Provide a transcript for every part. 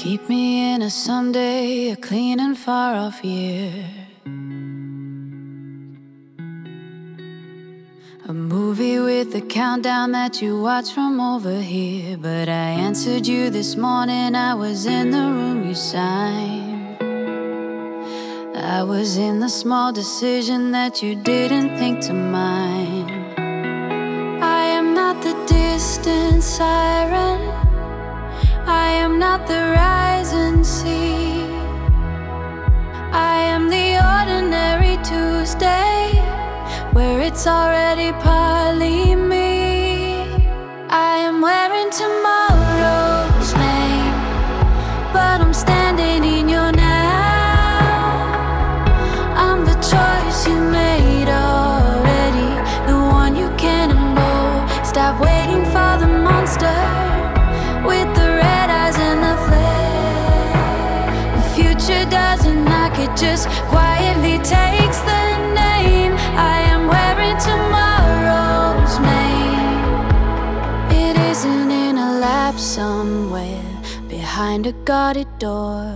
Keep me in a someday, a clean and far off year. A movie with a countdown that you watch from over here. But I answered you this morning, I was in the room you signed. I was in the small decision that you didn't think to mind. I am not the distant siren, I am not the rising sea. I am the ordinary Tuesday, where it's already partly me. I am wearing tomorrow's name, but I'm standing in your now. I'm the choice you made already, the one you can't unknow. Stop waiting for the monster with the red eyes and the flare. The future doesn't knock, it just quietly takes the name. I am wearing tomorrow's name. It isn't in a lab somewhere behind a guarded door.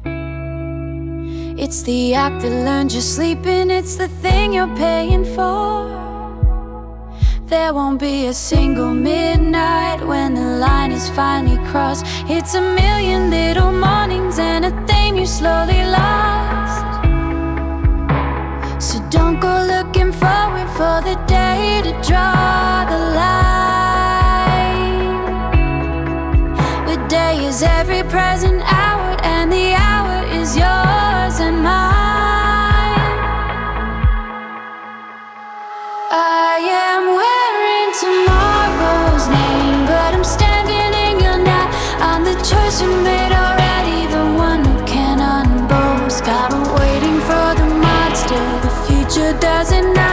It's the act that learned you sleeping, it's the thing you're paying for. There won't be a single midnight when the line is finally crossed. It's a million little mornings and a thing you slowly lost. So don't go looking forward for the day to draw the line. The day is every present hour, and the hour is yours and mine. I am wearing tomorrow's name, but I'm standing in your now. I'm the choice you made already, the one who can unboast. I've been waiting for the monster, the future doesn't know.